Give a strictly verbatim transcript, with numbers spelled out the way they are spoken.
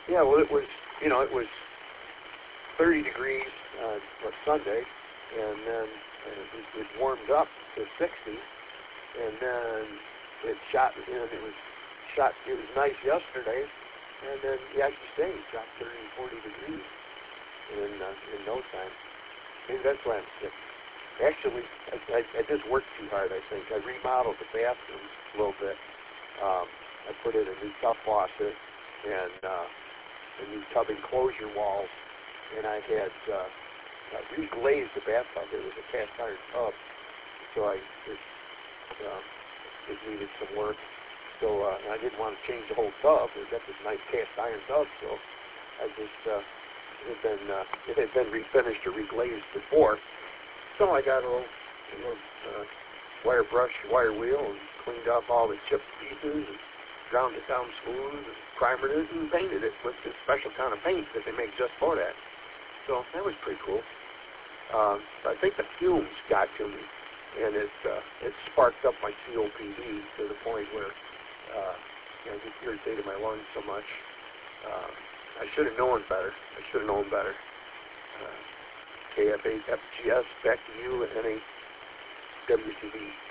Yeah, well, it was, you know, it was thirty degrees on uh, Sunday, and then uh, it, it warmed up to sixty, and then it shot, and it was shot, it was nice yesterday, and then, yeah, you say it shot thirty, forty degrees in, uh, in no time. Maybe that's why I'm sick. Actually, I, I, I just worked too hard, I think. I remodeled the bathroom a little bit. Um, I put in a new tub faucet and uh, a new tub enclosure walls, and I had uh, I reglazed the bathtub. It was a cast iron tub, so I just uh, it needed some work. So uh, I didn't want to change the whole tub. I got this nice cast iron tub, so I just uh, it had been uh, it had been refinished or reglazed before. So I got a little, a little uh, wire brush, wire wheel, and cleaned up all the chipped pieces and ground it down smooth and primered it and painted it with this special kind of paint that they make just for that. So that was pretty cool. Um, I think the fumes got to me, and it uh, it sparked up my C O P D to the point where uh, you know, it just irritated my lungs so much. Uh, I should have known better. I should have known better. Uh, K F A F G S, back to you, and N A W T V.